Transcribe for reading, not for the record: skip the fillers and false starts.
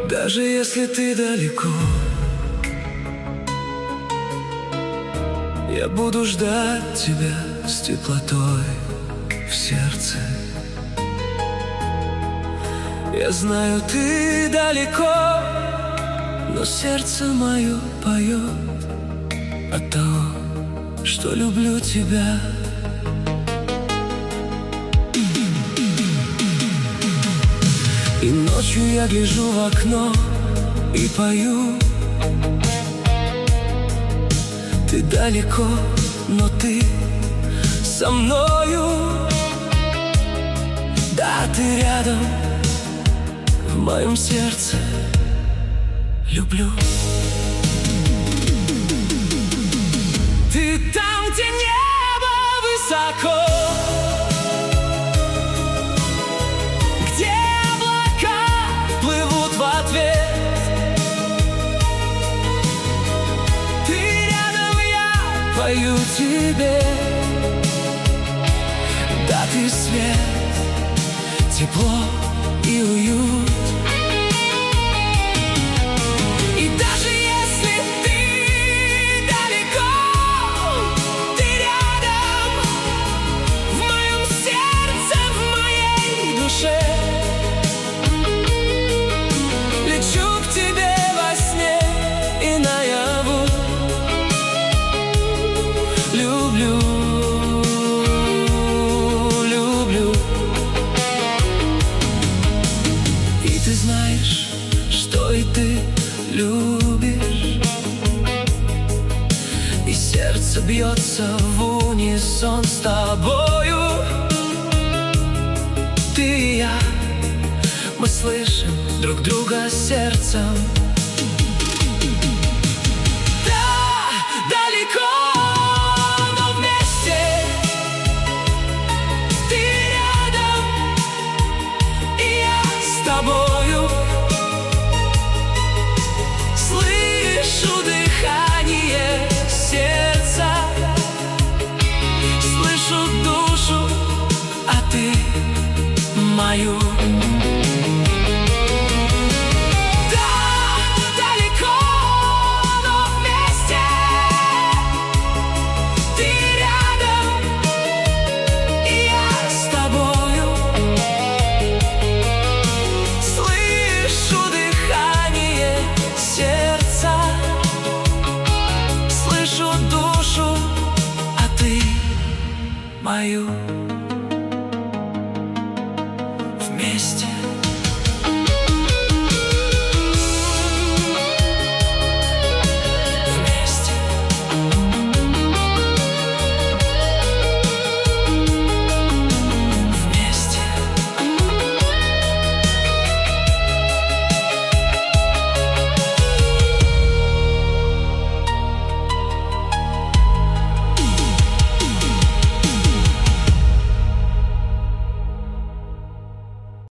Даже если ты далеко, я буду ждать тебя с теплотой в сердце. Я знаю, ты далеко, но сердце мое поет от того, что люблю тебя. И ночью я гляжу в окно и пою. Ты далеко, но ты со мною. Да, ты рядом, в моем сердце люблю. Ты там, где небо высоко, где облака плывут в ответ. Ты рядом, я пою тебе. Да, ты свет, тепло и уют. И даже если ты далеко, ты рядом, в моем сердце, в моей душе. Лечу к тебе во сне и наяву. Люблю, люблю. И ты знаешь, что и ты любишь, и сердце бьется в унисон с тобою. Ты и я, мы слышим друг друга сердцем. Да, далеко, но вместе. Ты рядом, и я с тобою. Слышу дыхание сердца, слышу душу, а ты мою. Да, далеко, но вместе. Ты рядом, и я с тобою. Слышу дыхание сердца, слышу душу, а ты мою. Вместе.